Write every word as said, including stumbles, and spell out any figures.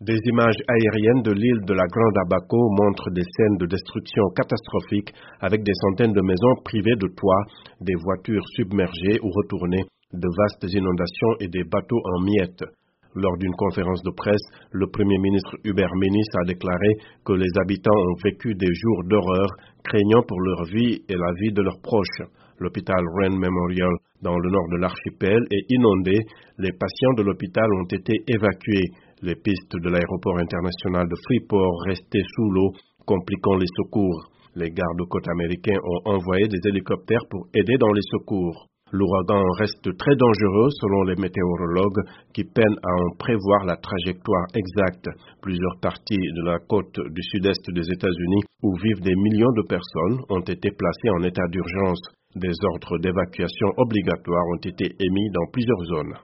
Des images aériennes de l'île de la Grande Abaco montrent des scènes de destruction catastrophiques avec des centaines de maisons privées de toit, des voitures submergées ou retournées, de vastes inondations et des bateaux en miettes. Lors d'une conférence de presse, le Premier ministre Hubert Minnis a déclaré que les habitants ont vécu des jours d'horreur, craignant pour leur vie et la vie de leurs proches. L'hôpital Wren Memorial, dans le nord de l'archipel, est inondé. Les patients de l'hôpital ont été évacués. Les pistes de l'aéroport international de Freeport restaient sous l'eau, compliquant les secours. Les gardes-côtes américains ont envoyé des hélicoptères pour aider dans les secours. L'ouragan reste très dangereux selon les météorologues qui peinent à en prévoir la trajectoire exacte. Plusieurs parties de la côte du sud-est des États-Unis, où vivent des millions de personnes, ont été placées en état d'urgence. Des ordres d'évacuation obligatoires ont été émis dans plusieurs zones.